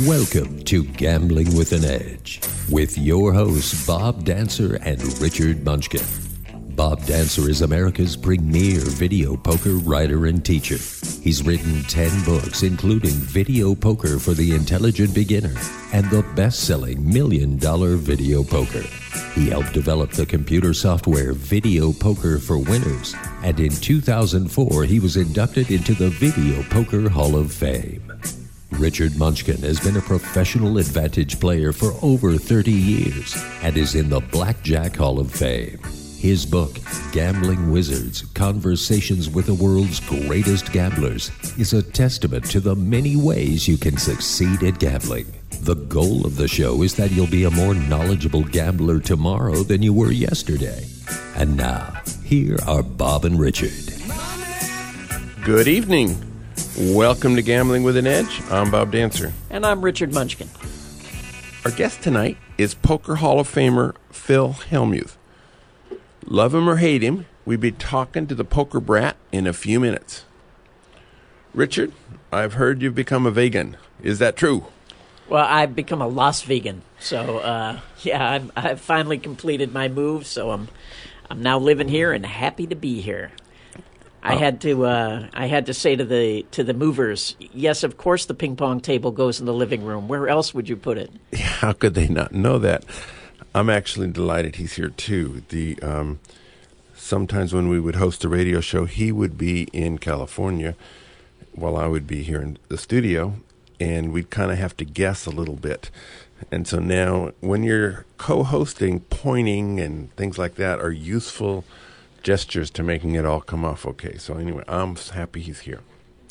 Welcome to Gambling with an Edge with your hosts Bob Dancer and Richard Munchkin. Bob Dancer is America's premier video poker writer and teacher. He's written 10 books, including Video Poker for the Intelligent Beginner and the best-selling $1 Million Video Poker. He helped develop the computer software Video Poker for Winners, and in 2004 he was inducted into the Video Poker Hall of Fame. Richard Munchkin has been a professional advantage player for over 30 years and is in the Blackjack Hall of Fame. His book, Gambling Wizards, Conversations with the World's Greatest Gamblers, is a testament to the many ways you can succeed at gambling. The goal of the show is that you'll be a more knowledgeable gambler tomorrow than you were yesterday. And now, here are Bob and Richard. Good evening. Welcome to Gambling with an Edge. I'm Bob Dancer. And I'm Richard Munchkin. Our guest tonight is Poker Hall of Famer Phil Hellmuth. Love him or hate him, we'll be talking to the poker brat in a few minutes. Richard, I've heard you've become a vegan. Is that true? Well, I've become a Las Vegan. So, I've finally completed my move, so I'm now living here and happy to be here. I had to say to the movers, yes, of course the ping pong table goes in the living room. Where else would you put it? How could they not know that? I'm actually delighted he's here too. Sometimes when we would host a radio show, he would be in California while I would be here in the studio, and we'd kind of have to guess a little bit. And so now when you're co-hosting, pointing and things like that are useful gestures to making it all come off okay. So anyway, I'm happy he's here.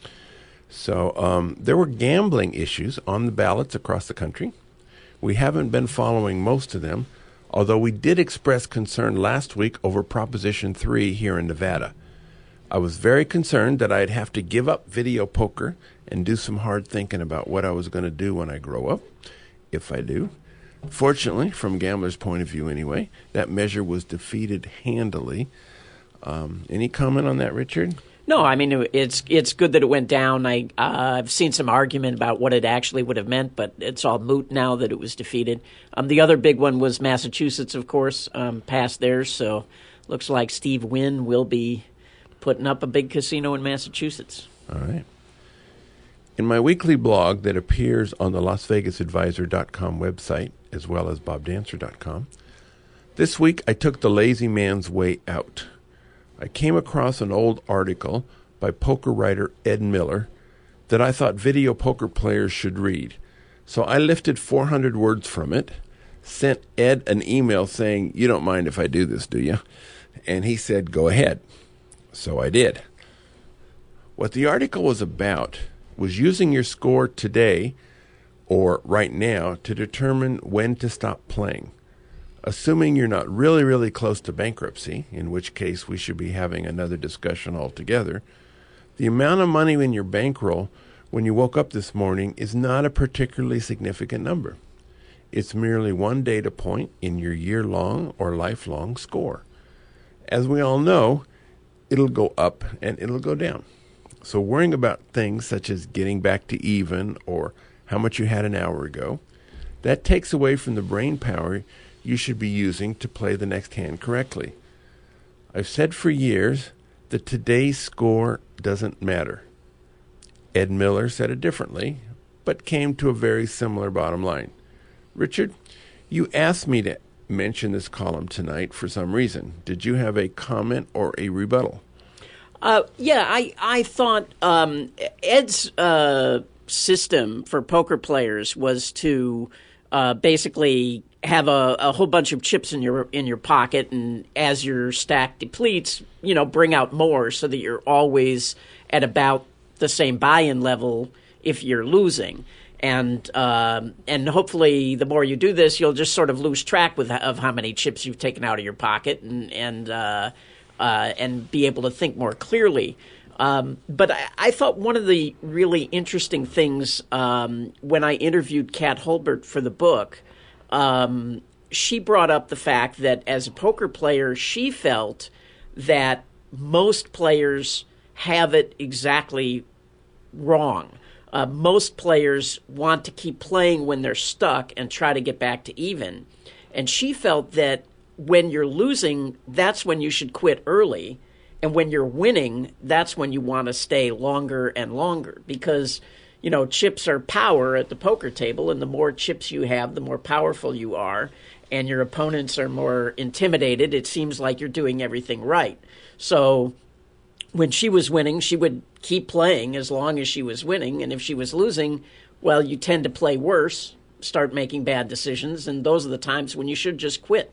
So there were gambling issues on the ballots across the country. We haven't been following most of them, although we did express concern last week over Proposition 3 here in Nevada. I was very concerned that I'd have to give up video poker and do some hard thinking about what I was going to do when I grow up, if I do. Fortunately, from gambler's point of view anyway, that measure was defeated handily. Any comment on that, Richard? No, I mean, it's good that it went down. I've seen some argument about what it actually would have meant, but it's all moot now that it was defeated. The other big one was Massachusetts, of course, passed theirs, so looks like Steve Wynn will be putting up a big casino in Massachusetts. All right. In my weekly blog that appears on the LasVegasAdvisor.com website, as well as BobDancer.com, this week I took the lazy man's way out. I came across an old article by poker writer Ed Miller that I thought video poker players should read. So I lifted 400 words from it, sent Ed an email saying, "You don't mind if I do this, do you?" And he said, "Go ahead." So I did. What the article was about was using your score today or right now to determine when to stop playing. Assuming you're not really, really close to bankruptcy, in which case we should be having another discussion altogether, the amount of money in your bankroll when you woke up this morning is not a particularly significant number. It's merely one data point in your year-long or lifelong score. As we all know, it'll go up and it'll go down. So worrying about things such as getting back to even or how much you had an hour ago, that takes away from the brain power you should be using to play the next hand correctly. I've said for years that today's score doesn't matter. Ed Miller said it differently, but came to a very similar bottom line. Richard, you asked me to mention this column tonight for some reason. Did you have a comment or a rebuttal? I thought Ed's system for poker players was to basically have a whole bunch of chips in your pocket, and as your stack depletes, bring out more so that you're always at about the same buy-in level if you're losing. And hopefully the more you do this, you'll just sort of lose track of how many chips you've taken out of your pocket and be able to think more clearly. But I thought one of the really interesting things when I interviewed Kat Holbert for the book, she brought up the fact that as a poker player, she felt that most players have it exactly wrong. Most players want to keep playing when they're stuck and try to get back to even. And she felt that when you're losing, that's when you should quit early. And when you're winning, that's when you want to stay longer and longer. Because, chips are power at the poker table. And the more chips you have, the more powerful you are. And your opponents are more intimidated. It seems like you're doing everything right. So when she was winning, she would keep playing as long as she was winning. And if she was losing, well, you tend to play worse, start making bad decisions, and those are the times when you should just quit.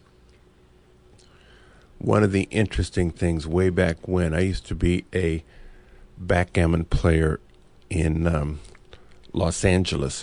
One of the interesting things way back when, I used to be a backgammon player in Los Angeles.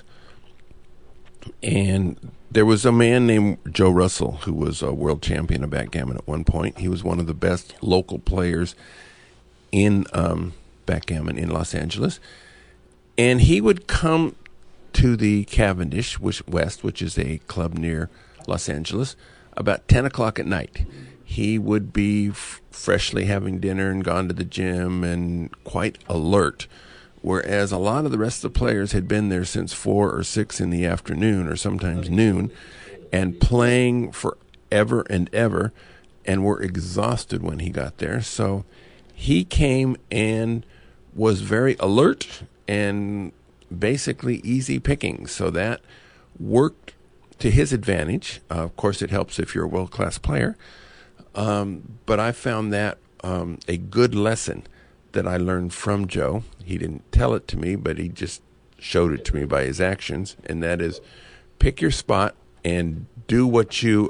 And there was a man named Joe Russell who was a world champion of backgammon at one point. He was one of the best local players in backgammon in Los Angeles. And he would come to the Cavendish West, which is a club near Los Angeles, about 10 o'clock at night. He would be freshly having dinner and gone to the gym and quite alert, whereas a lot of the rest of the players had been there since 4 or 6 in the afternoon or sometimes noon and playing forever and ever and were exhausted when he got there. So he came and was very alert and basically easy picking. So that worked to his advantage. Of course, it helps if you're a world-class player. But I found that a good lesson that I learned from Joe. He didn't tell it to me, but he just showed it to me by his actions, and that is pick your spot and do what you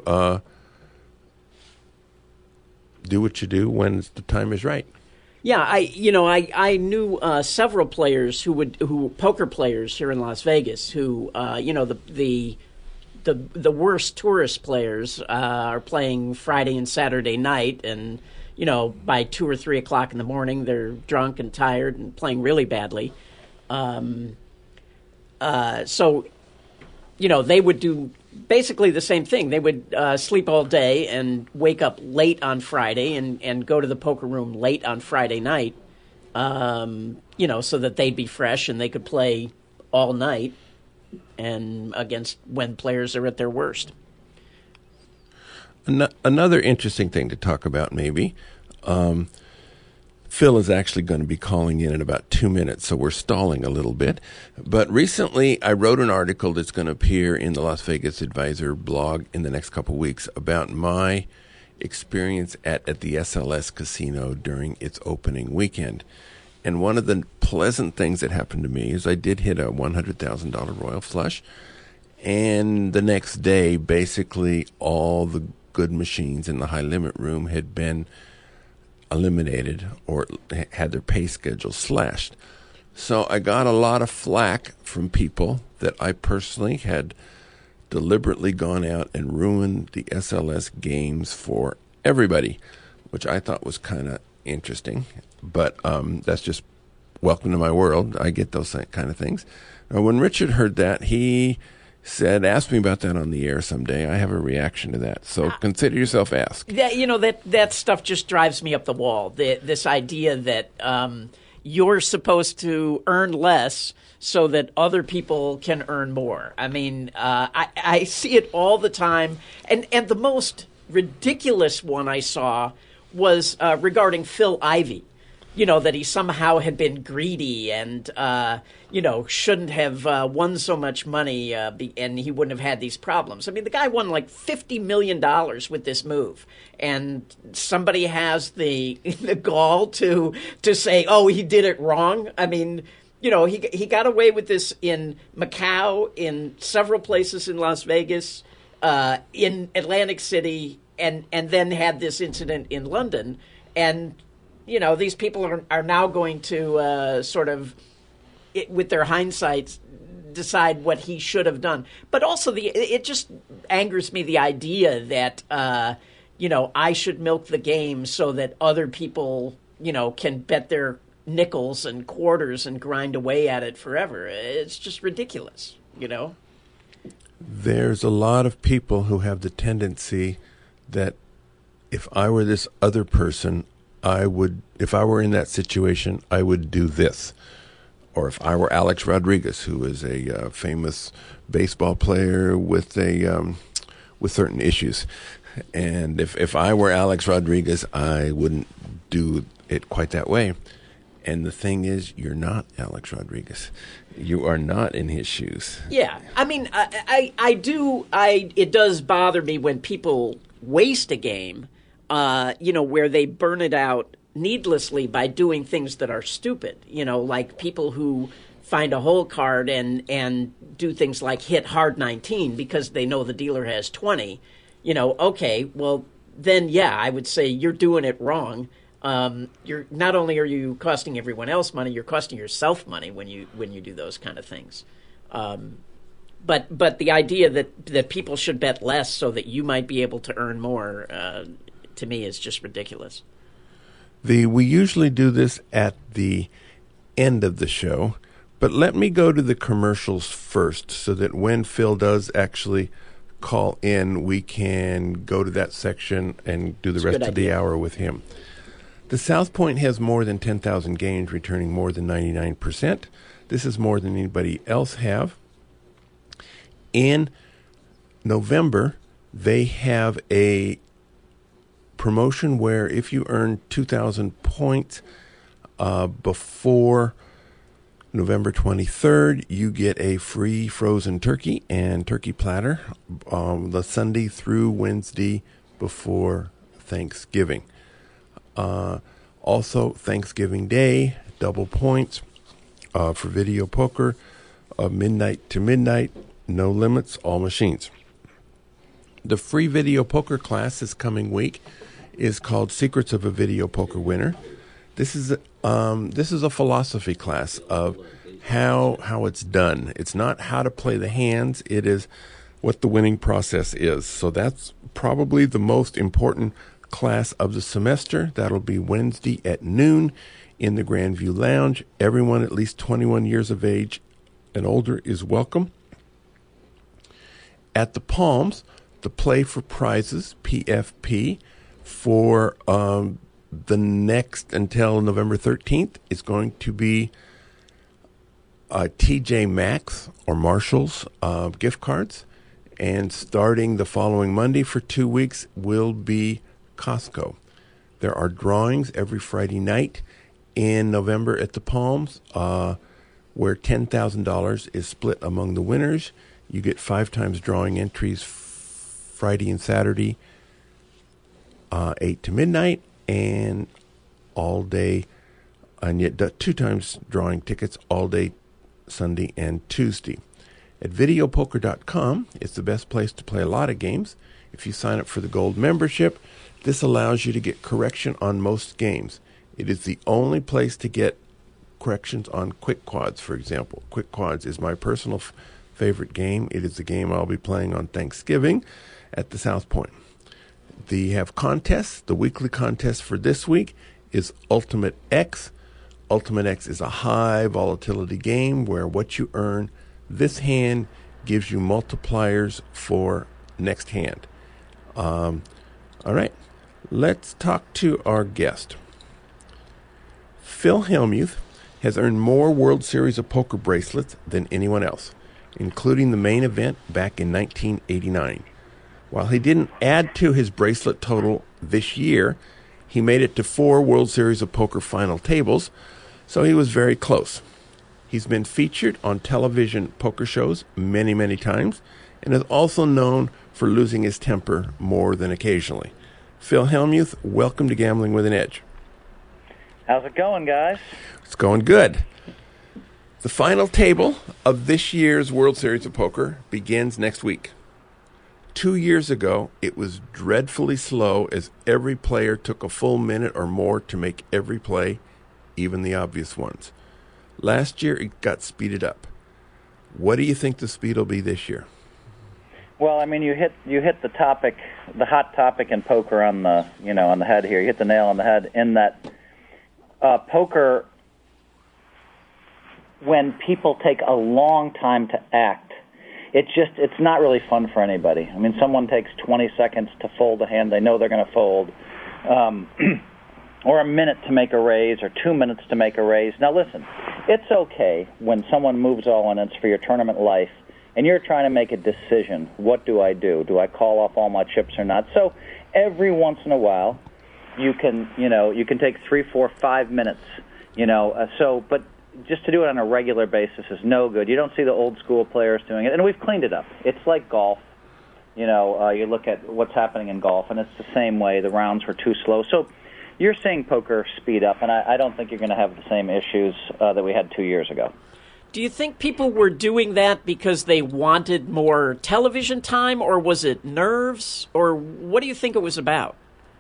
do when the time is right. Yeah, I knew several players who poker players here in Las Vegas who the worst tourist players are playing Friday and Saturday night, and by 2 or 3 o'clock in the morning they're drunk and tired and playing really badly. So they would do basically the same thing. They would sleep all day and wake up late on Friday and go to the poker room late on Friday night, so that they'd be fresh and they could play all night and against when players are at their worst. Another interesting thing to talk about maybe, Phil is actually going to be calling in about 2 minutes, so we're stalling a little bit. But recently I wrote an article that's going to appear in the Las Vegas Advisor blog in the next couple of weeks about my experience at the SLS Casino during its opening weekend. And one of the pleasant things that happened to me is I did hit a $100,000 Royal Flush. And the next day, basically all the good machines in the high limit room had been eliminated or had their pay schedule slashed. So I got a lot of flack from people that I personally had deliberately gone out and ruined the SLS games for everybody, which I thought was kind of interesting. But that's just welcome to my world. I get those kind of things. Now, when Richard heard that, he said, ask me about that on the air someday. I have a reaction to that. So consider yourself asked. That stuff just drives me up the wall. This idea that you're supposed to earn less so that other people can earn more. I mean, I see it all the time. And the most ridiculous one I saw was regarding Phil Ivey. That he somehow had been greedy and, shouldn't have won so much money and he wouldn't have had these problems. I mean, the guy won like $50 million with this move. And somebody has the gall to say, oh, he did it wrong. I mean, he got away with this in Macau, in several places in Las Vegas, in Atlantic City, and then had this incident in London. And these people are now going to sort of, with their hindsight, decide what he should have done. But also, it just angers me, the idea that, I should milk the game so that other people, can bet their nickels and quarters and grind away at it forever. It's just ridiculous, There's a lot of people who have the tendency that if I were this other person, if I were in that situation, I would do this. Or if I were Alex Rodriguez, who is a famous baseball player with certain issues, and if I were Alex Rodriguez, I wouldn't do it quite that way. And the thing is, you're not Alex Rodriguez. You are not in his shoes. Yeah, I mean, it does bother me when people waste a game, where they burn it out needlessly by doing things that are stupid. Like people who find a hole card and do things like hit hard 19 because they know the dealer has 20. Okay, well, then, yeah, I would say you're doing it wrong. You're not only are you costing everyone else money, you're costing yourself money when you do those kind of things. But the idea that people should bet less so that you might be able to earn more, to me, is just ridiculous. We usually do this at the end of the show, but let me go to the commercials first so that when Phil does actually call in, we can go to that section and do the rest of the hour with him. The South Point has more than 10,000 games, returning more than 99%. This is more than anybody else have. In November, they have a promotion where if you earn 2,000 points before November 23rd, you get a free frozen turkey and turkey platter the Sunday through Wednesday before Thanksgiving. Also, Thanksgiving Day, double points for video poker, midnight to midnight, no limits, all machines. The free video poker class this coming week is called Secrets of a Video Poker Winner. This is a philosophy class of how it's done. It's not how to play the hands. It is what the winning process is. So that's probably the most important class of the semester. That'll be Wednesday at noon in the Grandview Lounge. Everyone at least 21 years of age and older is welcome. At the Palms, the Play for Prizes, PFP, for the next until November 13th is going to be TJ Maxx or Marshall's gift cards. And starting the following Monday for 2 weeks will be Costco. There are drawings every Friday night in November at the Palms where $10,000 is split among the winners. You get 5 times drawing entries Friday and Saturday, 8 to midnight, and all day, and yet 2 times drawing tickets all day Sunday and Tuesday. At videopoker.com, it's the best place to play a lot of games. If you sign up for the gold membership, this allows you to get correction on most games. It is the only place to get corrections on Quick Quads, for example. Quick Quads is my personal favorite game. It is the game I'll be playing on Thanksgiving at the South Point. They have contests. The weekly contest for this week is Ultimate X. Ultimate X is a high volatility game where what you earn this hand gives you multipliers for next hand. All right, let's talk to our guest. Phil Hellmuth has earned more World Series of Poker bracelets than anyone else, including the main event back in 1989. While he didn't add to his bracelet total this year, he made it to 4 World Series of Poker final tables, so he was very close. He's been featured on television poker shows many, many times, and is also known for losing his temper more than occasionally. Phil Hellmuth, welcome to Gambling with an Edge. How's it going, guys? It's going good. The final table of this year's World Series of Poker begins next week. 2 years ago, it was dreadfully slow as every player took a full minute or more to make every play, even the obvious ones. Last year, it got speeded up. What do you think the speed will be this year? Well, I mean, you hit the topic, the hot topic in poker on the head here. You hit the nail on the head in that poker, when people take a long time to act, it's not really fun for anybody. I mean, someone takes 20 seconds to fold a hand they know they're going to fold, or a minute to make a raise, or 2 minutes to make a raise. Now, listen, it's okay when someone moves all in, it's for your tournament life, and you're trying to make a decision. What do I do? Do I call off all my chips or not? So every once in a while, you can take 3, 4, 5 minutes, but just to do it on a regular basis is no good. You don't see the old school players doing it, and we've cleaned it up. It's like golf. You look at what's happening in golf, and it's the same way. The rounds were too slow. So you're seeing poker speed up, and I don't think you're going to have the same issues that we had 2 years ago. Do you think people were doing that because they wanted more television time, or was it nerves, or what do you think it was about?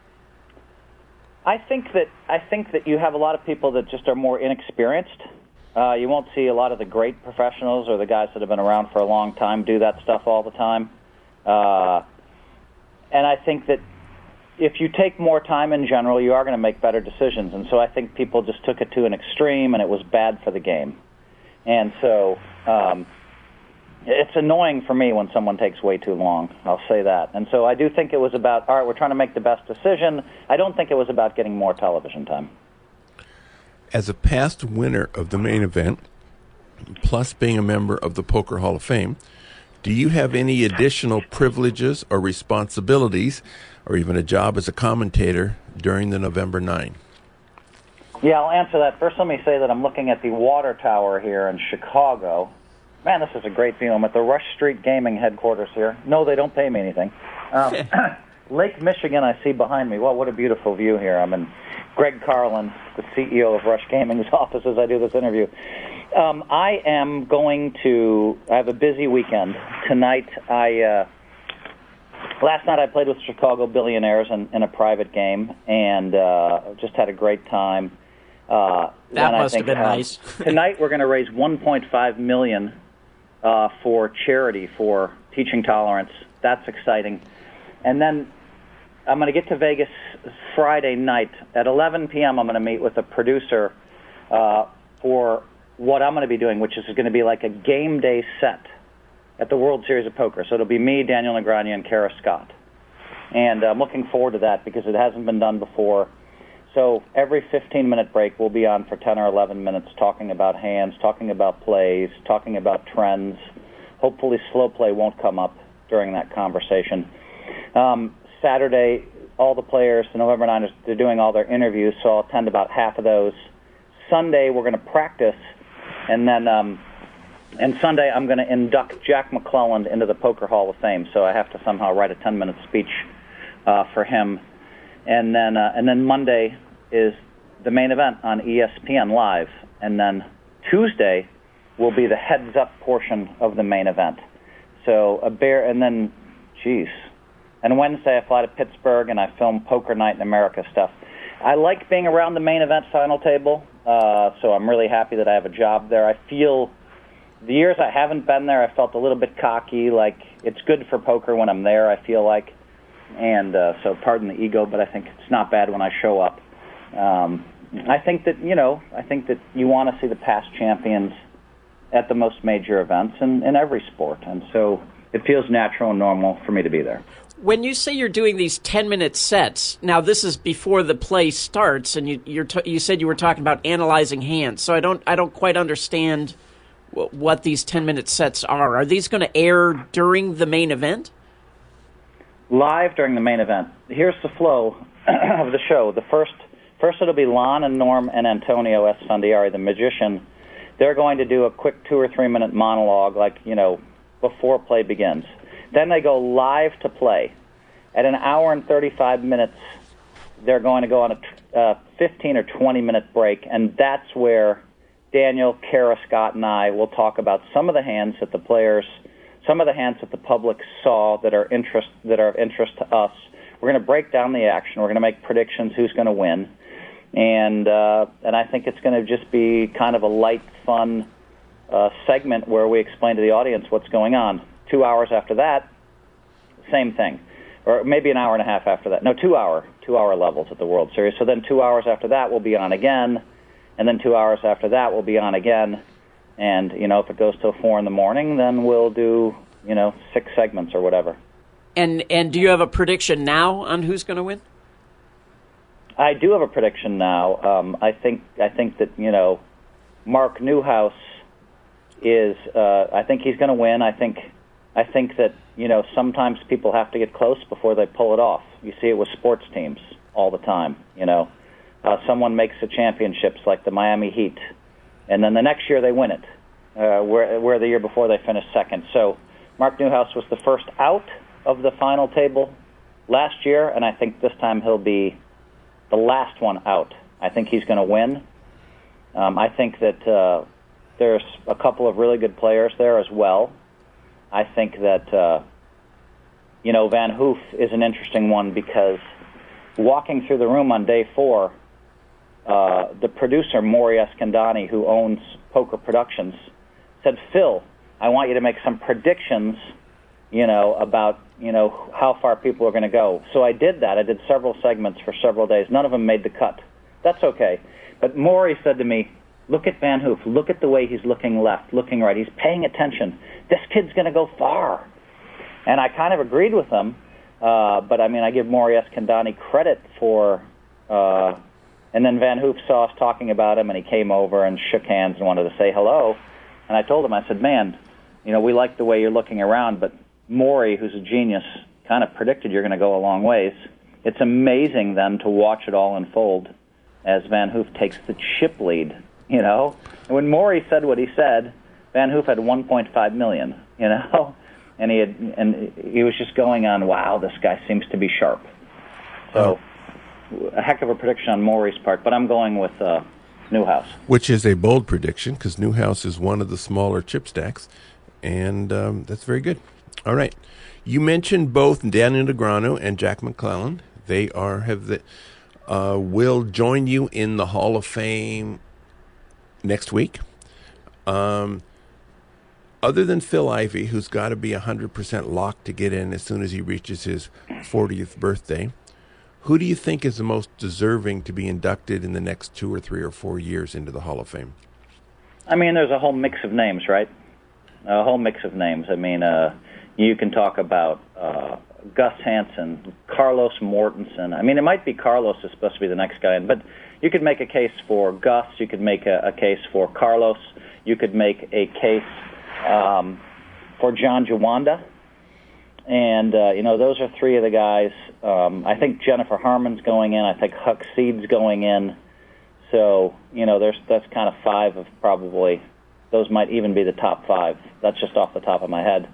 I think that you have a lot of people that just are more inexperienced. You won't see a lot of the great professionals or the guys that have been around for a long time do that stuff all the time. And I think that if you take more time in general, you are going to make better decisions. And so I think people just took it to an extreme, and it was bad for the game. And so it's annoying for me when someone takes way too long. I'll say that. And so I do think it was about, all right, we're trying to make the best decision. I don't think it was about getting more television time. As a past winner of the main event, plus being a member of the Poker Hall of Fame, do you have any additional privileges or responsibilities, or even a job as a commentator during the November 9? Yeah, I'll answer that. First, let me say that I'm looking at the water tower here in Chicago. Man, this is a great view. I'm at the Rush Street Gaming headquarters here. No, they don't pay me anything. Lake Michigan I see behind me. Well, what a beautiful view here. I'm in Greg Carlin, the CEO of Rush Gaming's office as I do this interview. I have a busy weekend. Tonight, last night I played with Chicago Billionaires in a private game, and just had a great time. That must have been nice. Tonight we're going to raise $1.5 million for charity for teaching tolerance. That's exciting. And then I'm going to get to Vegas Friday night. At 11 p.m. I'm going to meet with a producer for what I'm going to be doing, which is going to be like a game day set at the World Series of Poker. So it'll be me, Daniel Negreanu, and Kara Scott. And I'm looking forward to that because it hasn't been done before. So every 15-minute break we'll be on for 10 or 11 minutes talking about hands, talking about plays, talking about trends. Hopefully slow play won't come up during that conversation. Saturday, all the players, the November 9ers, they're doing all their interviews, so I'll attend about half of those. Sunday, we're going to practice, and then and Sunday I'm going to induct Jack McClelland into the Poker Hall of Fame, so I have to somehow write a 10-minute speech for him. And then Monday is the main event on ESPN Live, and then Tuesday will be the heads-up portion of the main event. So and Wednesday I fly to Pittsburgh and I film Poker Night in America stuff. I like being around the main event final table, so I'm really happy that I have a job there. I feel the years I haven't been there, I felt a little bit cocky, like it's good for poker when I'm there, I feel like. And so pardon the ego, but I think it's not bad when I show up. I think that you want to see the past champions at the most major events in every sport, and so it feels natural and normal for me to be there. When you say you're doing these 10-minute sets, now this is before the play starts, and you said you were talking about analyzing hands. So I don't quite understand what these 10-minute sets are. Are these going to air during the main event? Live during the main event. Here's the flow of the show. The first it'll be Lon and Norm and Antonio Esfandiari, the magician. They're going to do a quick 2 or 3 minute monologue, before play begins. Then they go live to play. At an hour and 35 minutes, they're going to go on a 15 or 20 minute break, and that's where Daniel, Kara, Scott, and I will talk about some of the hands that the public saw that are of interest to us. We're going to break down the action. We're going to make predictions who's going to win, and I think it's going to just be kind of a light, fun segment where we explain to the audience what's going on. 2 hours after that, same thing, or maybe an hour and a half after that. No, 2 hour levels at the World Series. So then 2 hours after that we'll be on again, and then 2 hours after that we'll be on again. And if it goes till 4 a.m, then we'll do 6 segments or whatever. And do you have a prediction now on who's going to win? I do have a prediction now. I think that Mark Newhouse is, I think he's going to win. I think that, sometimes people have to get close before they pull it off. You see it with sports teams all the time, Someone makes the championships like the Miami Heat, and then the next year they win it, where the year before they finished second. So Mark Newhouse was the first out of the final table last year, and I think this time he'll be the last one out. I think he's going to win. I think that there's a couple of really good players there as well. I think that, Van Hoof is an interesting one because walking through the room on day 4, the producer, Maury Eskandani, who owns Poker Productions, said, Phil, I want you to make some predictions, about, how far people are going to go. So I did that. I did several segments for several days. None of them made the cut. That's okay. But Maury said to me, look at Van Hoof. Look at the way he's looking left, looking right. He's paying attention. This kid's going to go far. And I kind of agreed with him. But, I give Maury Eskandani credit for... and then Van Hoof saw us talking about him, and he came over and shook hands and wanted to say hello. And I told him, I said, man, we like the way you're looking around, but Maury, who's a genius, kind of predicted you're going to go a long ways. It's amazing, then, to watch it all unfold as Van Hoof takes the chip lead, And when Maury said what he said, Van Hoof had $1.5 million, And he was just going on, wow, this guy seems to be sharp. So a heck of a prediction on Maury's part, but I'm going with Newhouse. Which is a bold prediction because Newhouse is one of the smaller chip stacks, and that's very good. All right. You mentioned both Daniel Negreanu and Jack McClellan. They will join you in the Hall of Fame next week. Other than Phil Ivey, who's got to be 100% locked to get in as soon as he reaches his 40th birthday, who do you think is the most deserving to be inducted in the next 2 or 3 or 4 years into the Hall of Fame? There's a whole mix of names, right? A whole mix of names. You can talk about Gus Hansen, Carlos Mortensen. It might be Carlos is supposed to be the next guy in, but you could make a case for Gus. You could make a case for Carlos. You could make a case for John Jawanda. And, those are 3 of the guys. I think Jennifer Harmon's going in. I think Huck Seed's going in. So, that's kind of 5 of probably, those might even be the top 5. That's just off the top of my head.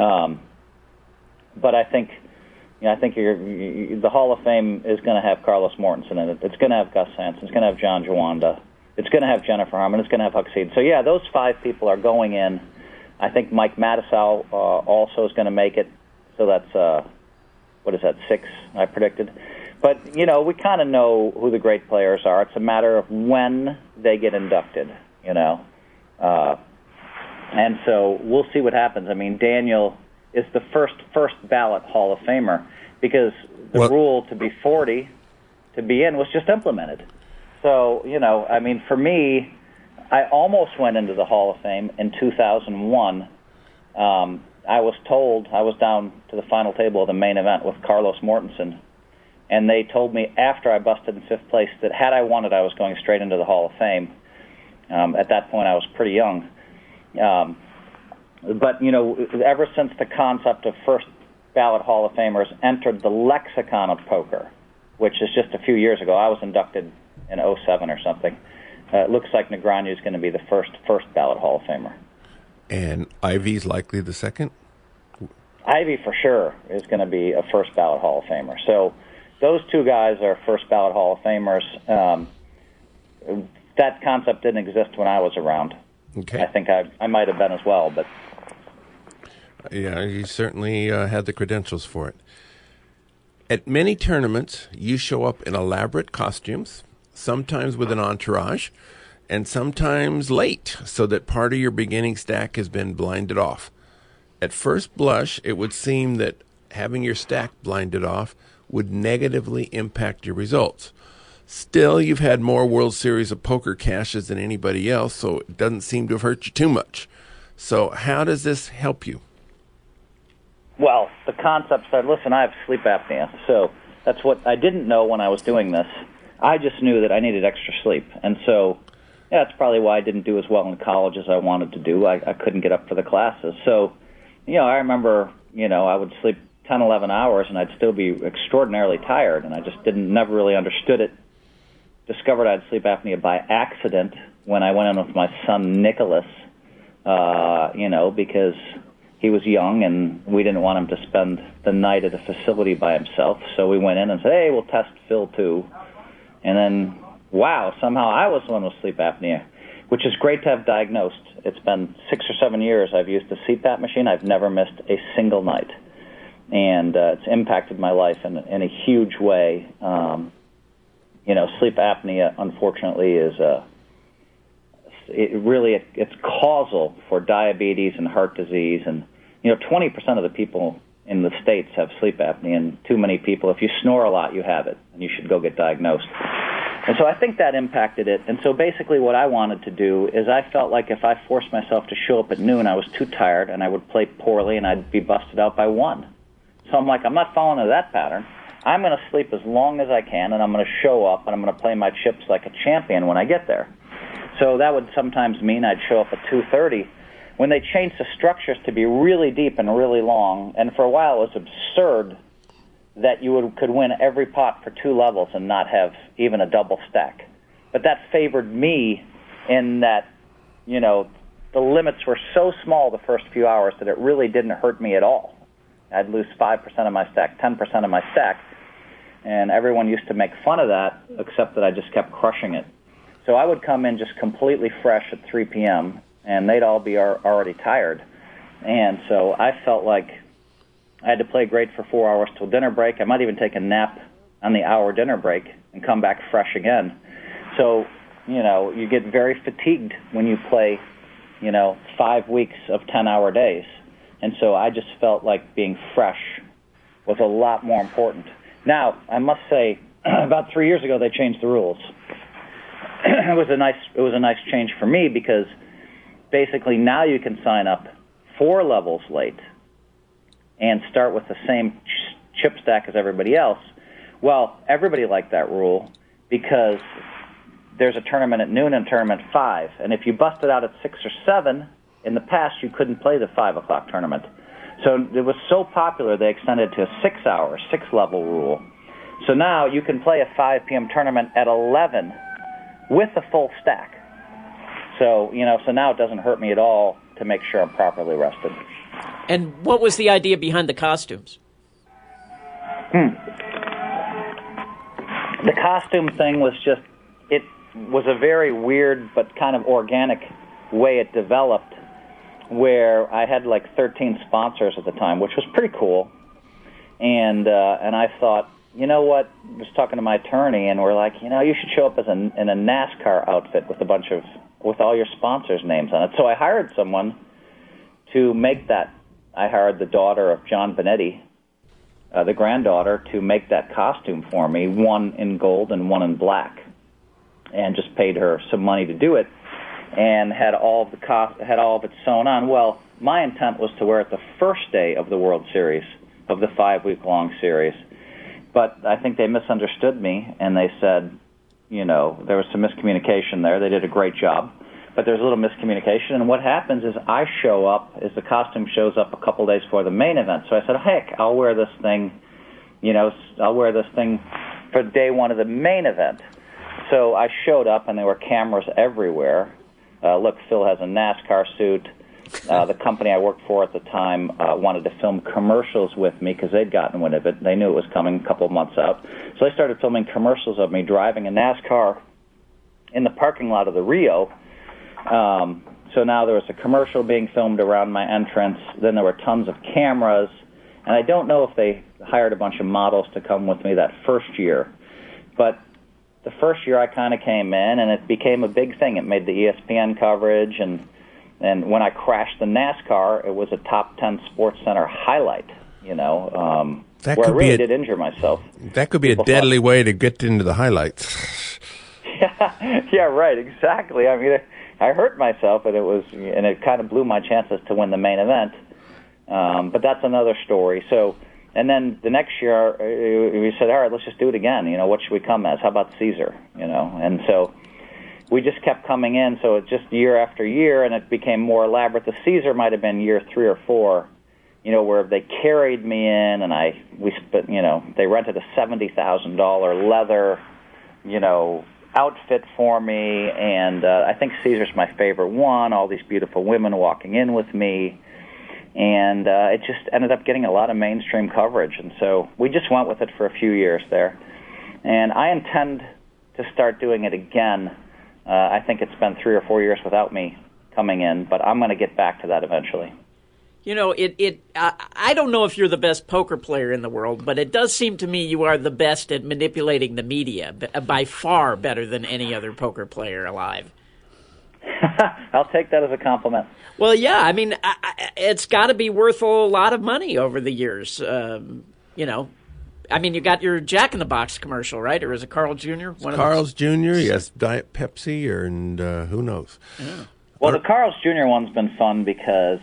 But I think the Hall of Fame is going to have Carlos Mortensen in it. It's going to have Gus Hansen. It's going to have John Jawanda. It's going to have Jennifer Harmon. It's going to have Huck Seed. So, yeah, those 5 people are going in. I think Mike Mattisau also is going to make it. So that's, 6 I predicted. But, we kind of know who the great players are. It's a matter of when they get inducted, And so we'll see what happens. Daniel is the first ballot Hall of Famer because the rule to be 40 to be in was just implemented. So, for me, I almost went into the Hall of Fame in 2001. I was told, I was down to the final table of the main event with Carlos Mortensen, and they told me after I busted in 5th place that had I won it, I was going straight into the Hall of Fame. At that point, I was pretty young. But, ever since the concept of first ballot Hall of Famers entered the lexicon of poker, which is just a few years ago, I was inducted in 2007 or something, it looks like Negreanu is going to be the first ballot Hall of Famer. And Ivey's likely the second? Ivey, for sure, is going to be a first ballot Hall of Famer. So those 2 guys are first ballot Hall of Famers. That concept didn't exist when I was around. Okay. I think I might have been as well, but... Yeah, you certainly had the credentials for it. At many tournaments, you show up in elaborate costumes, sometimes with an entourage, and sometimes late, so that part of your beginning stack has been blinded off. At first blush, it would seem that having your stack blinded off would negatively impact your results. Still, you've had more World Series of Poker cashes than anybody else, so it doesn't seem to have hurt you too much. So how does this help you? Well, the concept said, listen, I have sleep apnea, so that's what I didn't know when I was doing this. I just knew that I needed extra sleep, and so Yeah, that's probably why I didn't do as well in college as I wanted to do. I couldn't get up for the classes. So, I remember, I would sleep 10, 11 hours, and I'd still be extraordinarily tired, and I just never really understood it. Discovered I had sleep apnea by accident when I went in with my son, Nicholas, because he was young, and we didn't want him to spend the night at a facility by himself. So we went in and said, hey, we'll test Phil, too. And then, wow, somehow I was the one with sleep apnea, which is great to have diagnosed. It's been 6 or 7 years I've used the CPAP machine. I've never missed a single night. And it's impacted my life in a huge way. Sleep apnea, unfortunately, is it's causal for diabetes and heart disease. And, 20% of the people in the States have sleep apnea, and too many people, if you snore a lot, you have it, and you should go get diagnosed. And so I think that impacted it. And so basically what I wanted to do is I felt like if I forced myself to show up at noon, I was too tired, and I would play poorly, and I'd be busted out by 1. So I'm like, I'm not following into that pattern. I'm going to sleep as long as I can, and I'm going to show up, and I'm going to play my chips like a champion when I get there. So that would sometimes mean I'd show up at 2:30. When they changed the structures to be really deep and really long, and for a while it was absurd that you could win every pot for 2 levels and not have even a double stack. But that favored me in that, the limits were so small the first few hours that it really didn't hurt me at all. I'd lose 5% of my stack, 10% of my stack, and everyone used to make fun of that, except that I just kept crushing it. So I would come in just completely fresh at 3 p.m., and they'd all be already tired. And so I felt like I had to play great for 4 hours till dinner break. I might even take a nap on the hour dinner break and come back fresh again. So, you get very fatigued when you play, 5 weeks of 10-hour days. And so I just felt like being fresh was a lot more important. Now, I must say, about 3 years ago, they changed the rules. It was a nice change for me because basically now you can sign up 4 levels late and start with the same chip stack as everybody else. Well, everybody liked that rule because there's a tournament at noon and a tournament at 5. And if you busted out at 6 or 7, in the past you couldn't play the 5 o'clock tournament. So it was so popular they extended to a 6-hour, 6-level rule. So now you can play a 5 p.m. tournament at 11 with a full stack. So, so now it doesn't hurt me at all to make sure I'm properly rested. And what was the idea behind the costumes? The costume thing was it was a very weird but kind of organic way it developed, where I had like 13 sponsors at the time, which was pretty cool. And I thought, you know what? I was talking to my attorney, and we're like, you should show up in a NASCAR outfit with all your sponsors' names on it. So I hired someone to make that. I hired the daughter of John Benetti, the granddaughter, to make that costume for me, one in gold and one in black, and just paid her some money to do it, and had all of it sewn on. Well, my intent was to wear it the first day of the World Series, of the 5-week-long series. But I think they misunderstood me, and they said, there was some miscommunication there. They did a great job, but there's a little miscommunication. And what happens is I show up, the costume shows up a couple days before the main event. So I said, heck, I'll wear this thing, for day 1 of the main event. So I showed up, and there were cameras everywhere. Look, Phil has a NASCAR suit. The company I worked for at the time wanted to film commercials with me because they'd gotten wind of it. They knew it was coming a couple of months out. So they started filming commercials of me driving a NASCAR in the parking lot of the Rio. So now there was a commercial being filmed around my entrance. Then there were tons of cameras. And I don't know if they hired a bunch of models to come with me that first year. But the first year I kind of came in, and it became a big thing. It made the ESPN coverage, and when I crashed the NASCAR, it was a top 10 Sports Center highlight, where I really did injure myself. That could be a deadly way to get into the highlights. Yeah, right, exactly. I mean, I hurt myself, and it kind of blew my chances to win the main event. But that's another story. So, and then the next year, we said, all right, let's just do it again. What should we come as? How about Caesar? And so we just kept coming in, so it's just year after year, and it became more elaborate. The Caesar might have been year 3 or 4, where they carried me in, and they rented a $70,000 leather, outfit for me, and I think Caesar's my favorite one. All these beautiful women walking in with me, and it just ended up getting a lot of mainstream coverage, and so we just went with it for a few years there. And I intend to start doing it again. I think it's been 3 or 4 years without me coming in, but I'm going to get back to that eventually. I don't know if you're the best poker player in the world, but it does seem to me you are the best at manipulating the media, by far better than any other poker player alive. I'll take that as a compliment. Well, yeah, I mean, it's got to be worth a lot of money over the years. I mean, you got your Jack in the Box commercial, right? Or is it Carl Jr.? Carl's Jr., yes, Diet Pepsi, and who knows? Yeah. Well, the Carl's Jr. one's been fun because,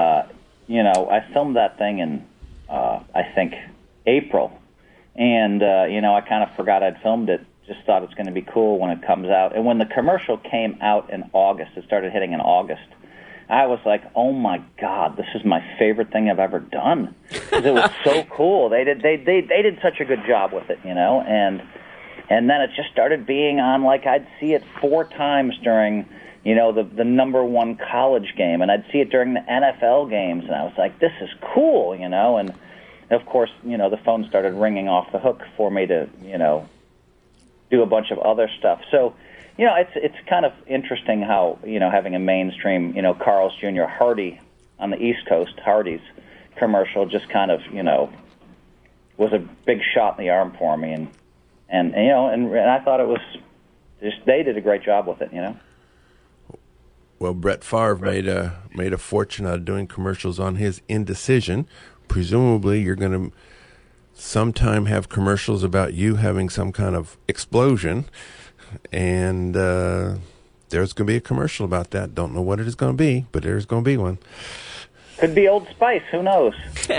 I filmed that thing in, I think, April. And, I kind of forgot I'd filmed it. Just thought it's going to be cool when it comes out. And when the commercial came out in August, it started hitting in August, I was like, oh, my God, this is my favorite thing I've ever done. Because it was so cool. They did such a good job with it, and then it just started being on, like, I'd see it 4 times during, the number 1 college game, and I'd see it during the NFL games, and I was like, this is cool, and, of course, the phone started ringing off the hook for me to, do a bunch of other stuff. So, it's kind of interesting how, having a mainstream, Carl's Jr. Hardy on the East Coast, Hardy's commercial just kind of, was a big shot in the arm for me. And I thought it was just, they did a great job with it, Well, Brett Favre made a fortune out of doing commercials on his Indecision. Presumably, you're going to sometime have commercials about you having some kind of explosion. And there's going to be a commercial about that. Don't know what it is going to be, but there's going to be one. Could be Old Spice. Who knows?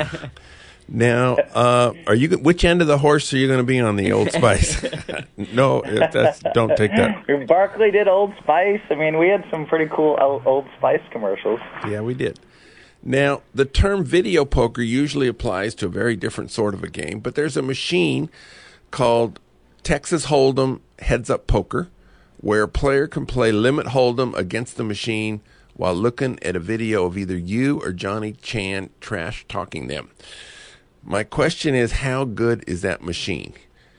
Now, which end of the horse are you going to be on, the Old Spice? No, don't take that. Barkley did Old Spice. I mean, we had some pretty cool Old Spice commercials. Yeah, we did. Now, the term video poker usually applies to a very different sort of a game, but there's a machine called Texas Hold'em Heads-Up Poker, where a player can play Limit Hold'em against the machine while looking at a video of either you or Johnny Chan trash-talking them. My question is, how good is that machine?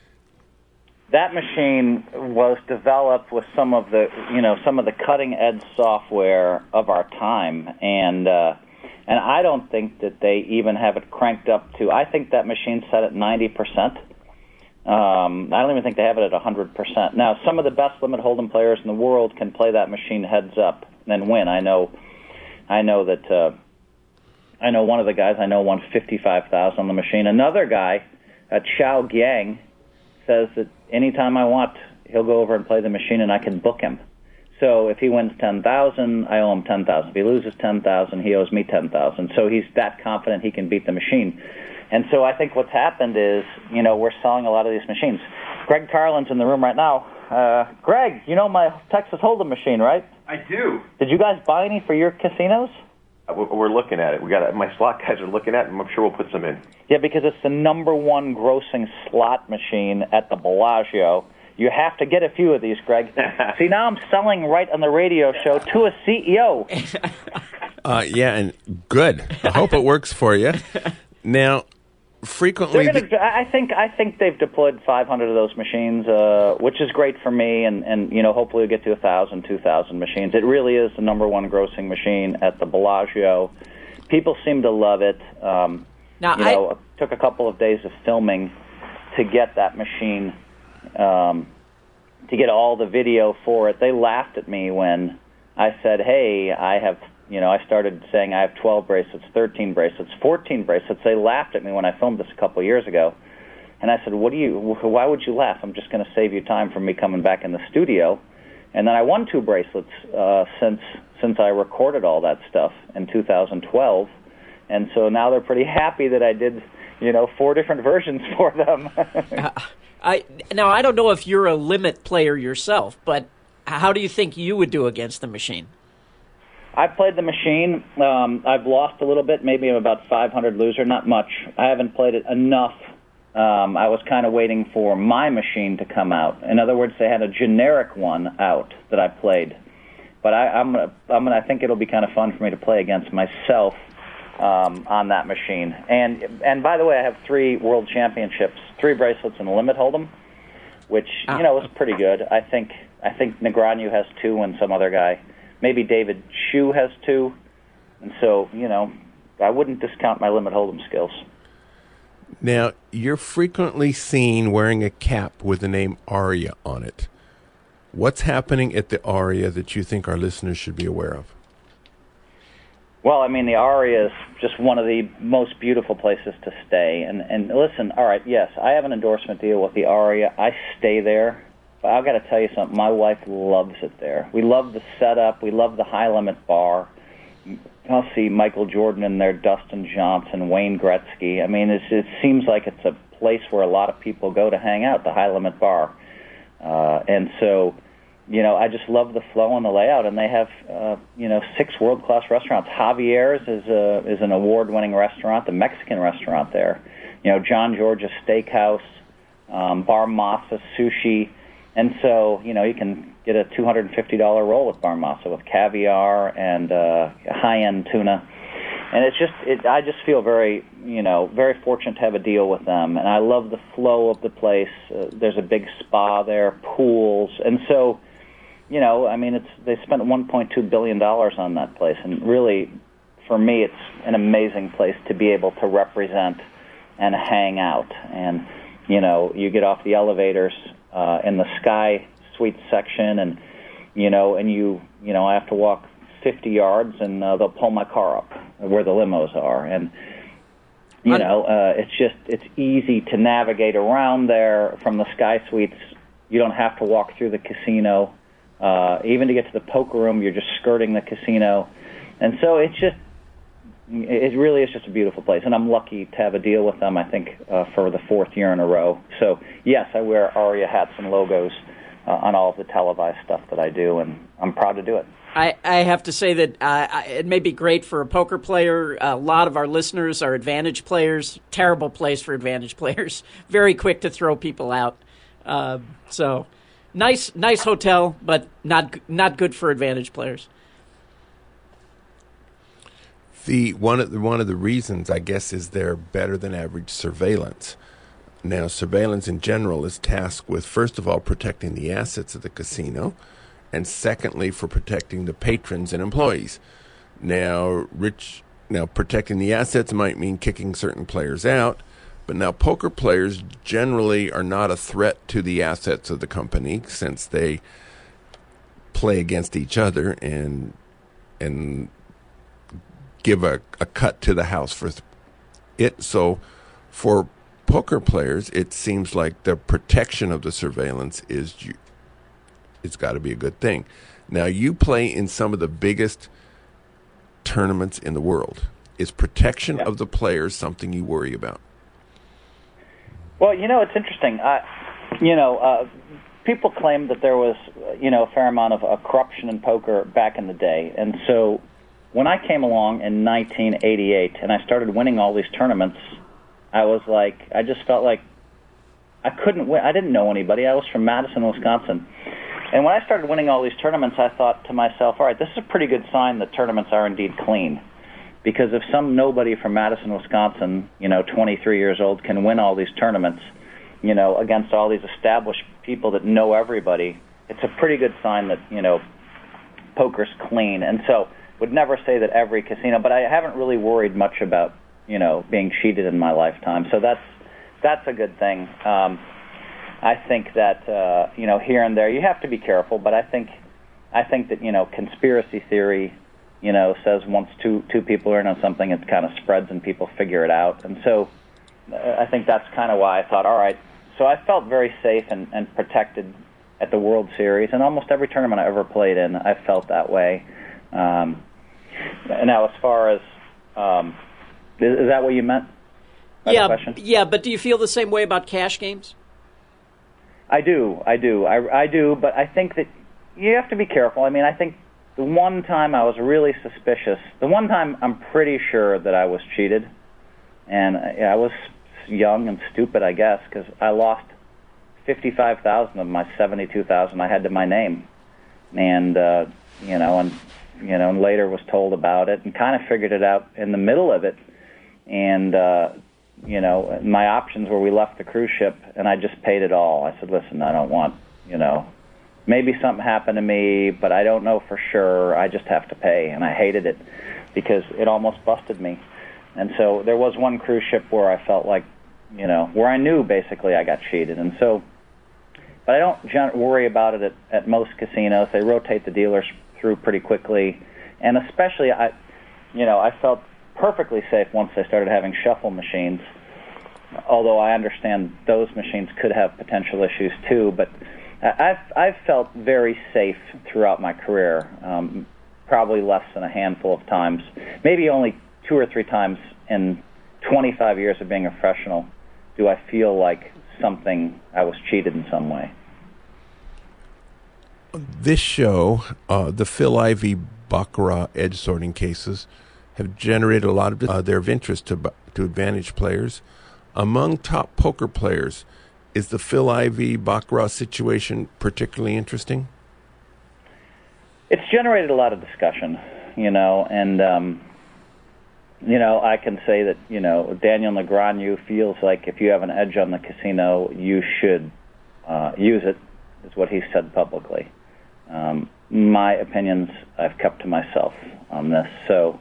That machine was developed with some of the cutting-edge software of our time, and I don't think that they even have it cranked up to. I think that machine's set at 90%. I don't even think they have it at 100%. Now, some of the best Limit Hold'em players in the world can play that machine heads up and win. I know that. I know one of the guys won $55,000 on the machine. Another guy, Chao Giang, says that anytime I want, he'll go over and play the machine, and I can book him. So if he wins $10,000, I owe him $10,000. If he loses $10,000, he owes me $10,000. So he's that confident he can beat the machine. And so I think what's happened is, we're selling a lot of these machines. Greg Carlin's in the room right now. Greg, you know my Texas Hold'em machine, right? I do. Did you guys buy any for your casinos? We're looking at it. My slot guys are looking at it, and I'm sure we'll put some in. Yeah, because it's the number 1 grossing slot machine at the Bellagio. You have to get a few of these, Greg. See, now I'm selling right on the radio show to a CEO. Yeah, and good. I hope it works for you. Now, frequently, I think they've deployed 500 of those machines, which is great for me, and hopefully we'll get to 1,000, 2,000 machines. It really is the number 1 grossing machine at the Bellagio. People seem to love it. It took a couple of days of filming to get that machine, to get all the video for it. They laughed at me when I said, "Hey, I started saying I have 12 bracelets, 13 bracelets, 14 bracelets." They laughed at me when I filmed this a couple of years ago. And I said, why would you laugh? I'm just going to save you time from me coming back in the studio. And then I won 2 bracelets since I recorded all that stuff in 2012. And so now they're pretty happy that I did, 4 different versions for them. I don't know if you're a limit player yourself, but How do you think you would do against the machine? I've played the machine. I've lost a little bit. Maybe I'm about 500 loser, not much. I haven't played it enough. I was kind of waiting for my machine to come out. In other words, they had a generic one out that I played. But I think it'll be kind of fun for me to play against myself on that machine. And by the way, I have 3 world championships, 3 bracelets in limit hold'em, which is pretty good. I think Negreanu has 2 and some other guy. Maybe David Shu has 2. And so, I wouldn't discount my limit hold'em skills. Now, you're frequently seen wearing a cap with the name Aria on it. What's happening at the Aria that you think our listeners should be aware of? Well, I mean, the Aria is just one of the most beautiful places to stay. And listen, all right, yes, I have an endorsement deal with the Aria. I stay there. But I've got to tell you something. My wife loves it there. We love the setup. We love the high-limit bar. I'll see Michael Jordan in there, Dustin Johnson, Wayne Gretzky. I mean, it seems like it's a place where a lot of people go to hang out, the high-limit bar. And so, I just love the flow and the layout. And they have, 6 world-class restaurants. Javier's is an award-winning restaurant, the Mexican restaurant there. John George's Steakhouse, Bar Masa Sushi. And so, you can get a $250 roll at Bar Masa with caviar and high-end tuna. And I just feel very, very fortunate to have a deal with them. And I love the flow of the place. There's a big spa there, pools. And so, they spent $1.2 billion on that place. And really, for me, it's an amazing place to be able to represent and hang out. And, you get off the elevators in the Sky Suite section, and I have to walk 50 yards, and they'll pull my car up where the limos are, and it's easy to navigate around there from the Sky Suites. You don't have to walk through the casino. Even to get to the poker room, you're just skirting the casino, and so it really is just a beautiful place, and I'm lucky to have a deal with them, I think, for the 4th year in a row. So, yes, I wear Aria hats and logos on all of the televised stuff that I do, and I'm proud to do it. I have to say that it may be great for a poker player. A lot of our listeners are advantage players. Terrible place for advantage players. Very quick to throw people out. So, nice hotel, but not good for advantage players. One of the reasons, I guess, is they're better than average surveillance. Now, surveillance in general is tasked with, first of all, protecting the assets of the casino, and secondly, for protecting the patrons and employees. Now, protecting the assets might mean kicking certain players out, but now poker players generally are not a threat to the assets of the company, since they play against each other and give a cut to the house for it. So for poker players, it seems like the protection of the surveillance it's got to be a good thing. Now, you play in some of the biggest tournaments in the world. Is protection of the players something you worry about? Well, it's interesting. People claim that there was, a fair amount of corruption in poker back in the day. And so when I came along in 1988 and I started winning all these tournaments, I just felt like I couldn't win. I didn't know anybody. I was from Madison, Wisconsin. And when I started winning all these tournaments, I thought to myself, all right, this is a pretty good sign that tournaments are indeed clean. Because if some nobody from Madison, Wisconsin, 23 years old, can win all these tournaments, against all these established people that know everybody, it's a pretty good sign that, poker's clean. And so would never say that every casino, but I haven't really worried much about, being cheated in my lifetime. So that's a good thing. I think that, here and there, you have to be careful, but I think that, conspiracy theory, says once two people are in on something, it kind of spreads and people figure it out. And so I think that's kind of why I thought, all right. So I felt very safe and protected at the World Series, and almost every tournament I ever played in, I felt that way. Now, as far as, is that what you meant? Yeah, but do you feel the same way about cash games? I do, but I think that, you have to be careful. I mean, I think the one time I was really suspicious, the one time I'm pretty sure that I was cheated, and I was young and stupid, I guess, because I lost $55,000 of my $72,000 I had to my name, and and later was told about it and kind of figured it out in the middle of it, and my options were we left the cruise ship and I just paid it all. I said, listen, I don't want, maybe something happened to me, but I don't know for sure. I just have to pay, and I hated it because it almost busted me. And so there was one cruise ship where I felt like, where I knew basically I got cheated. And so, but I don't worry about it at most casinos. They rotate the dealers through pretty quickly, and especially I felt perfectly safe once they started having shuffle machines. Although I understand those machines could have potential issues too, but I've felt very safe throughout my career. Probably less than a handful of times, maybe only 2 or 3 times in 25 years of being a professional do I feel like I was cheated in some way. This show, the Phil Ivey Baccarat edge sorting cases, have generated a lot of their interest to advantage players. Among top poker players, is the Phil Ivey Baccarat situation particularly interesting? It's generated a lot of discussion, and I can say that Daniel Negreanu feels like if you have an edge on the casino, you should use it, is what he said publicly. My opinions I've kept to myself on this, so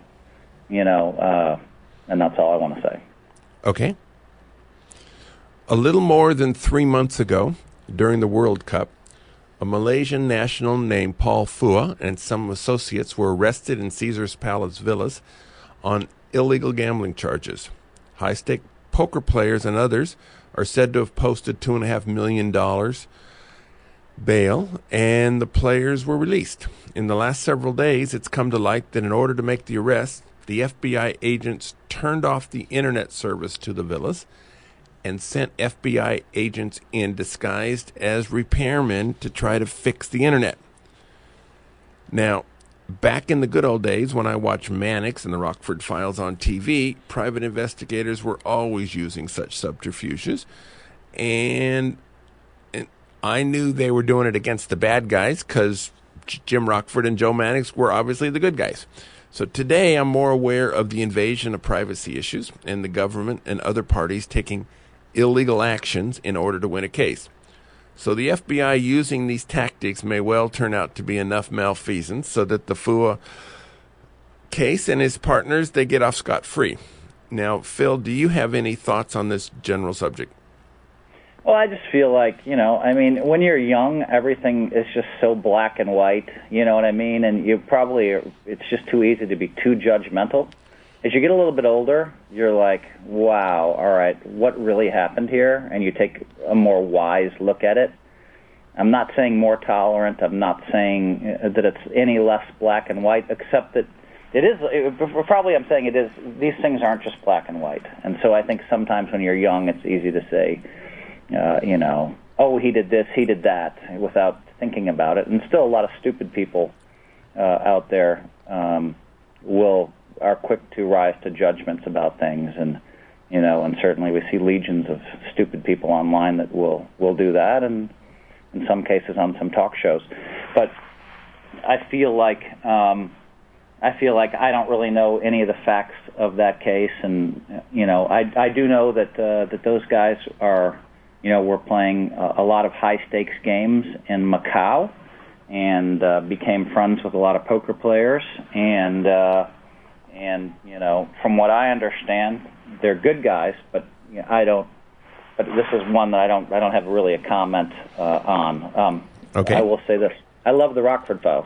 and that's all I want to say. Okay. A little more than 3 months ago, during the World Cup, a Malaysian national named Paul Fua and some associates were arrested in Caesars Palace Villas on illegal gambling charges. High-stake poker players and others are said to have posted $2.5 million bail, and the players were released. In the last several days, it's come to light that in order to make the arrest, the FBI agents turned off the internet service to the villas and sent FBI agents in disguised as repairmen to try to fix the internet. Now, back in the good old days when I watched Mannix and the Rockford Files on TV, private investigators were always using such subterfuges, and I knew they were doing it against the bad guys because Jim Rockford and Joe Mannix were obviously the good guys. So today I'm more aware of the invasion of privacy issues and the government and other parties taking illegal actions in order to win a case. So the FBI using these tactics may well turn out to be enough malfeasance so that the Fua case and his partners, they get off scot-free. Now, Phil, do you have any thoughts on this general subject? Well, I just feel like, when you're young, everything is just so black and white, you know what I mean? And it's just too easy to be too judgmental. As you get a little bit older, you're like, wow, all right, what really happened here? And you take a more wise look at it. I'm not saying more tolerant. I'm not saying that it's any less black and white, except that I'm saying it is, these things aren't just black and white. And so I think sometimes when you're young, it's easy to say, oh, he did this, he did that, without thinking about it. And still a lot of stupid people out there are quick to rise to judgments about things, and certainly we see legions of stupid people online that will do that, and in some cases on some talk shows. But I feel like I don't really know any of the facts of that case, and I do know that those guys were playing a lot of high stakes games in Macau, and became friends with a lot of poker players, and from what I understand, they're good guys, but I don't. But this is one that I don't have really a comment on. Okay. I will say this: I love the Rockford Files.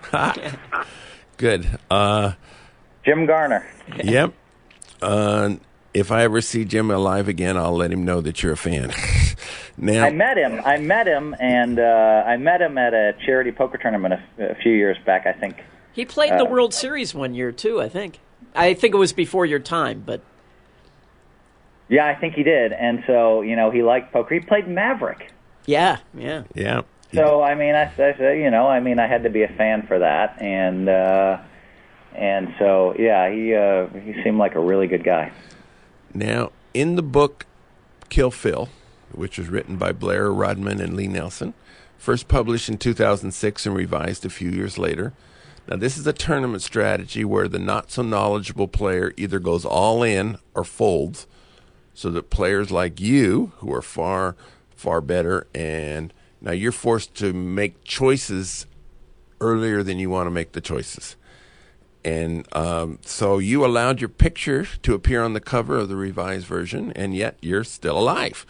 Good. Jim Garner. Yep. If I ever see Jim alive again, I'll let him know that you're a fan. Now, I met him, and I met him at a charity poker tournament a few years back, I think. He played in the World Series one year, too, I think. I think it was before your time, but... Yeah, I think he did. And so, he liked poker. He played Maverick. Yeah. Yeah. So I mean, I had to be a fan for that, and so yeah, he seemed like a really good guy. Now, in the book Kill Phil, which was written by Blair Rodman and Lee Nelson, first published in 2006 and revised a few years later. Now, this is a tournament strategy where the not-so-knowledgeable player either goes all in or folds, so that players like you, who are far, far better, and now you're forced to make choices earlier than you want to make the choices. And so you allowed your picture to appear on the cover of the revised version, and yet you're still alive.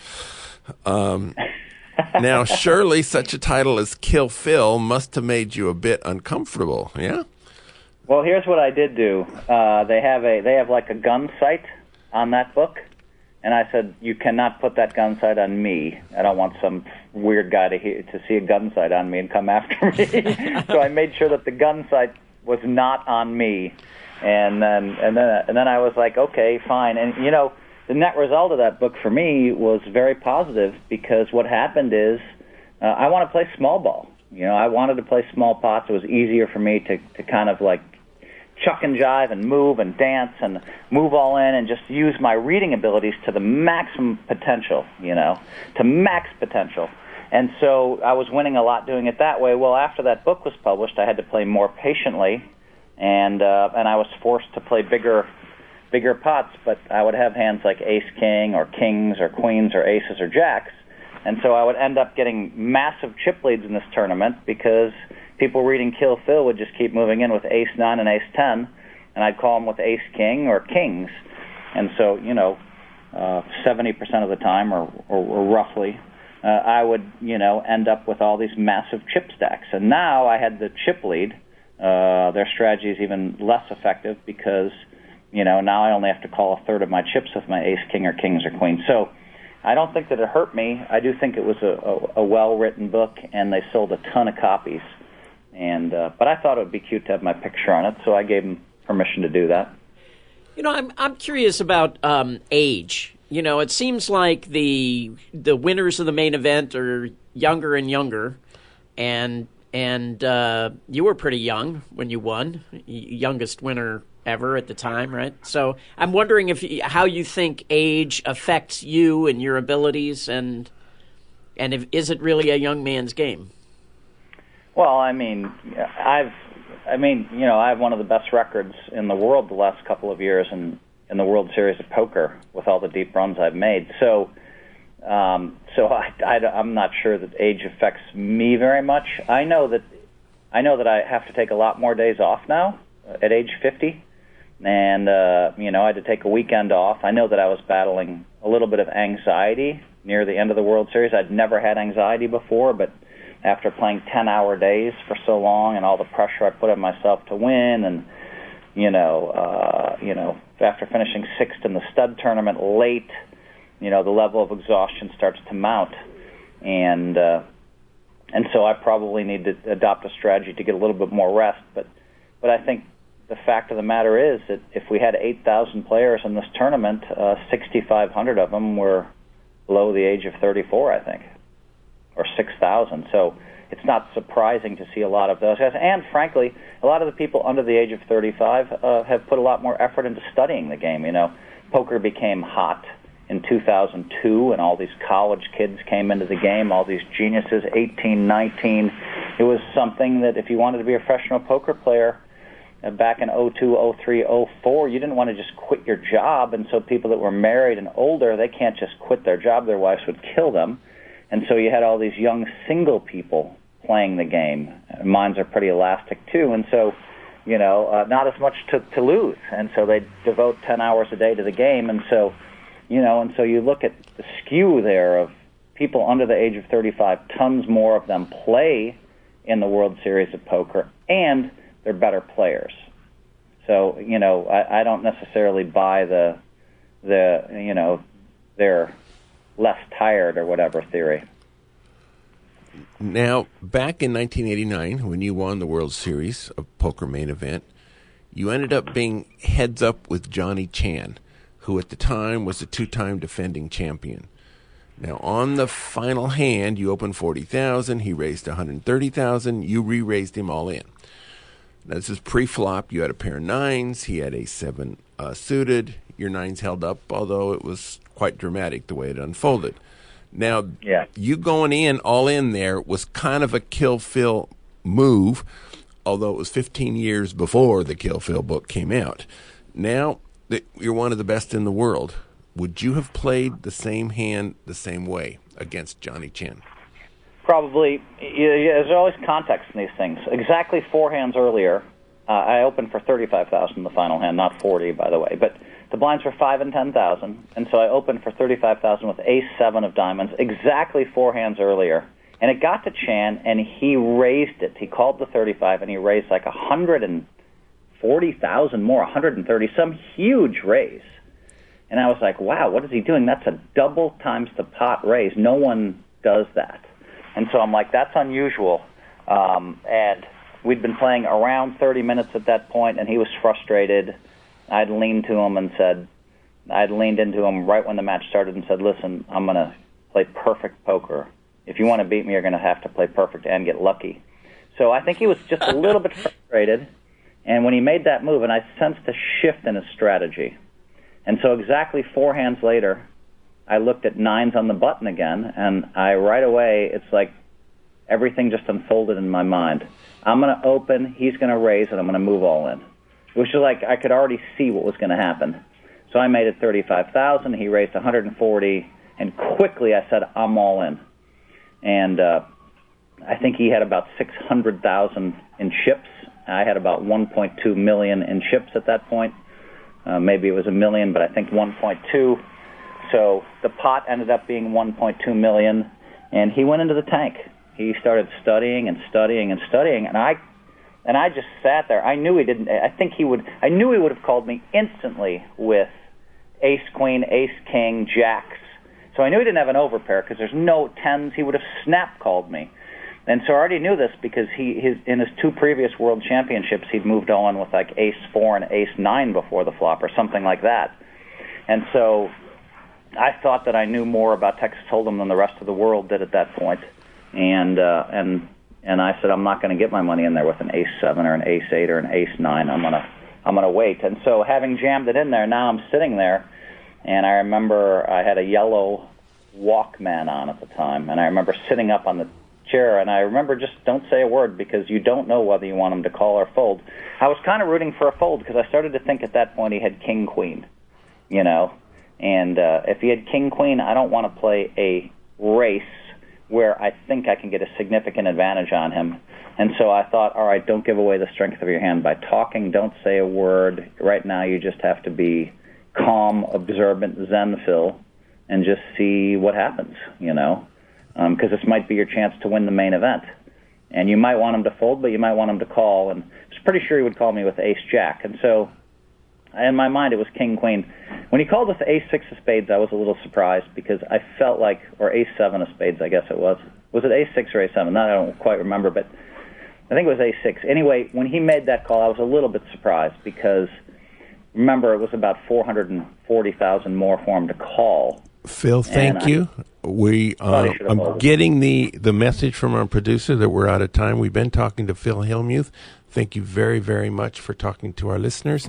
Now, surely such a title as Kill Phil must have made you a bit uncomfortable, yeah? Well, here's what I did do. They have like a gun sight on that book, and I said, you cannot put that gun sight on me. I don't want some weird guy to see a gun sight on me and come after me. So I made sure that the gun sight was not on me, and then I was like, okay, fine. And the net result of that book for me was very positive, because what happened is I want to play small ball. I wanted to play small pots. It was easier for me to kind of like chuck and jive and move and dance and move all in and just use my reading abilities to the maximum potential, to max potential. And so I was winning a lot doing it that way. Well, after that book was published, I had to play more patiently, and I was forced to play bigger pots, but I would have hands like ace-king or kings or queens or aces or jacks, and so I would end up getting massive chip leads in this tournament because people reading Kill Phil would just keep moving in with ace-9 and ace-10, and I'd call them with ace-king or kings. And so, 70% of the time, or roughly, I would, end up with all these massive chip stacks. And now I had the chip lead. Their strategy is even less effective because now I only have to call a third of my chips with my ace, king, or kings or queens. So I don't think that it hurt me. I do think it was a well-written book, and they sold a ton of copies. And but I thought it would be cute to have my picture on it, so I gave them permission to do that. I'm curious about age. It seems like the winners of the main event are younger and younger, and you were pretty young when you won, youngest winner ever at the time, right? So I'm wondering how you think age affects you and your abilities, and is it really a young man's game? Well, I have one of the best records in the world the last couple of years in the World Series of Poker with all the deep runs I've made. So I'm not sure that age affects me very much. I know that I have to take a lot more days off now at age 50, and I had to take a weekend off. I know that I was battling a little bit of anxiety near the end of the World Series. I'd never had anxiety before, but after playing 10-hour days for so long and all the pressure I put on myself to win, and after finishing sixth in the stud tournament late, the level of exhaustion starts to mount, and so I probably need to adopt a strategy to get a little bit more rest. But I think the fact of the matter is that if we had 8,000 players in this tournament, 6,500 of them were below the age of 34, I think, or 6,000. So it's not surprising to see a lot of those guys. And frankly, a lot of the people under the age of 35 have put a lot more effort into studying the game. Poker became hot in 2002, and all these college kids came into the game, all these geniuses, 18, 19. It was something that if you wanted to be a professional poker player back in 02, 03, 04, you didn't want to just quit your job. And so people that were married and older, they can't just quit their job. Their wives would kill them. And so you had all these young single people playing the game. Minds are pretty elastic, too. And so, not as much to lose. And so they devote 10 hours a day to the game. And so, you look at the skew there of people under the age of 35, tons more of them play in the World Series of Poker, and they're better players. So, I don't necessarily buy the they're less tired or whatever theory. Now, back in 1989, when you won the World Series of Poker main event, you ended up being heads up with Johnny Chan, who at the time was a two-time defending champion. Now, on the final hand, you opened 40,000. He raised 130,000. You re-raised him all in. Now, this is pre-flop. You had a pair of nines. He had a 7 suited. Your nines held up, although it was quite dramatic the way it unfolded. Now, you going in all in there was kind of a Kill Phil move, although it was 15 years before the Kill Phil book came out. Now that you're one of the best in the world, would you have played the same hand the same way against Johnny Chin? Probably. There's always context in these things. Exactly 4 hands earlier, I opened for 35,000 in the final hand, not 40, by the way. But the blinds were 5 and 10,000, and so I opened for 35,000 with Ace-7 of diamonds, exactly 4 hands earlier. And it got to Chan, and he raised it. He called the 35, and he raised like 140,000 more, 130, some huge raise. And I was like, wow, what is he doing? That's a double times the pot raise. No one does that. And so I'm like, that's unusual. And we'd been playing around 30 minutes at that point, and he was frustrated. I'd leaned into him right when the match started and said, listen, I'm going to play perfect poker. If you want to beat me, you're going to have to play perfect and get lucky. So I think he was just a little bit frustrated. And when he made that move, and I sensed a shift in his strategy. And so exactly 4 hands later, I looked at nines on the button again, and right away, it's like everything just unfolded in my mind. I'm going to open, he's going to raise, and I'm going to move all in. It was just like I could already see what was going to happen. So I made it 35,000, he raised 140, and quickly I said, I'm all in. And I think he had about 600,000 in chips. I had about 1.2 million in chips at that point. Maybe it was $1 million, but I think 1.2. So the pot ended up being 1.2 million, and he went into the tank. He started studying and studying and studying, and I just sat there. I knew he didn't. I knew he would have called me instantly with Ace Queen, Ace King, Jacks. So I knew he didn't have an overpair because there's no tens. He would have snap called me. And so I already knew this because in his 2 previous world championships, he'd moved on with like Ace-4 and Ace-9 before the flop or something like that. And so I thought that I knew more about Texas Hold'em than the rest of the world did at that point. And I said, I'm not going to get my money in there with an Ace-7 or an Ace-8 or an Ace-9. I'm gonna wait. And so having jammed it in there, now I'm sitting there, and I remember I had a yellow Walkman on at the time, and I remember sitting up on the chair, and I remember just don't say a word because you don't know whether you want him to call or fold. I was kind of rooting for a fold because I started to think at that point he had King-Queen, and if he had King-Queen, I don't want to play a race where I think I can get a significant advantage on him. And so I thought, all right, don't give away the strength of your hand by talking. Don't say a word. Right now you just have to be calm, observant, Zen Phil, and just see what happens, because this might be your chance to win the main event. And you might want him to fold, but you might want him to call. And I was pretty sure he would call me with Ace-Jack. And so in my mind it was King-Queen. When he called with Ace-6 of spades, I was a little surprised because I felt like, or Ace-7 of spades, I guess it was. Was it Ace-6 or Ace-7? That I don't quite remember, but I think it was Ace-6. Anyway, when he made that call, I was a little bit surprised because, remember, it was about 440,000 more for him to call. Phil, thank you. I'm getting the message from our producer that we're out of time. We've been talking to Phil Hellmuth. Thank you very, very much for talking to our listeners.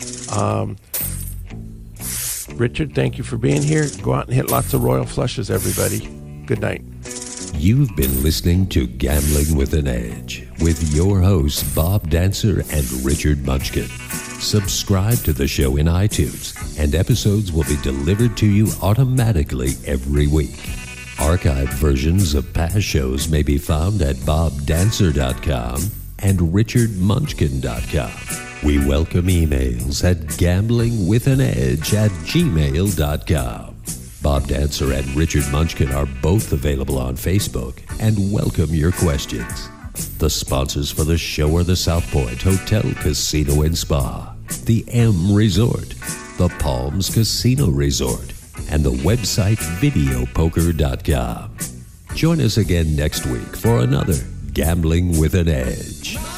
Richard, thank you for being here. Go out and hit lots of royal flushes, everybody. Good night. You've been listening to Gambling with an Edge with your hosts, Bob Dancer and Richard Munchkin. Subscribe to the show in iTunes, and episodes will be delivered to you automatically every week. Archived versions of past shows may be found at bobdancer.com and richardmunchkin.com. We welcome emails at gamblingwithanedge@gmail.com. Bob Dancer and Richard Munchkin are both available on Facebook and welcome your questions. The sponsors for the show are the South Point Hotel, Casino and Spa, the M Resort, the Palms Casino Resort, and the website videopoker.com. Join us again next week for another Gambling with an Edge.